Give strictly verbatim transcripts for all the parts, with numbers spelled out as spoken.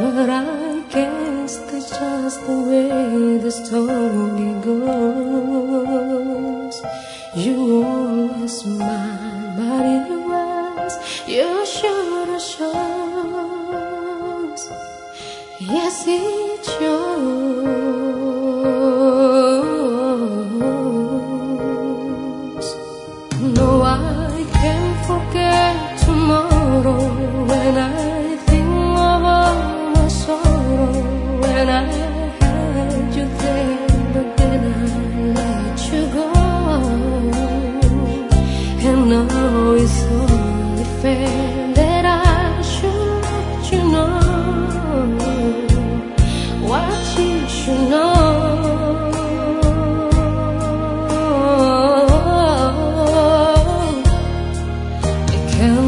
but I guess that's just the way the story goes. You always smile, but in your eyes you should have shows. Yes, it shows. No, I can't forget tomorrow when I think of all my sorrow. When I had you there, but then I let you go. And now it's only fair that I should let you know what you should know. I can't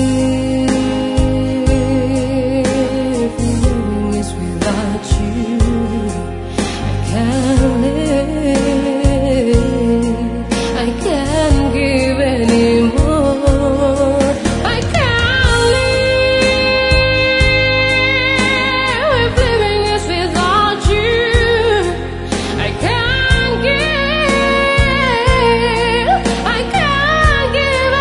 live living this without you. I can't live, I can't give anymore. I can't live living this without you. I can't give, I can't give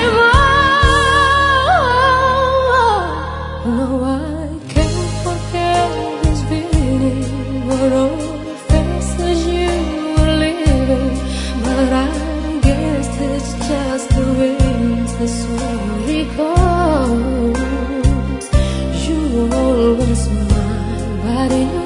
anymore. No, I can't forget this beating or all the faces you were living, but I guess it's just the way the story goes. You always smile, but in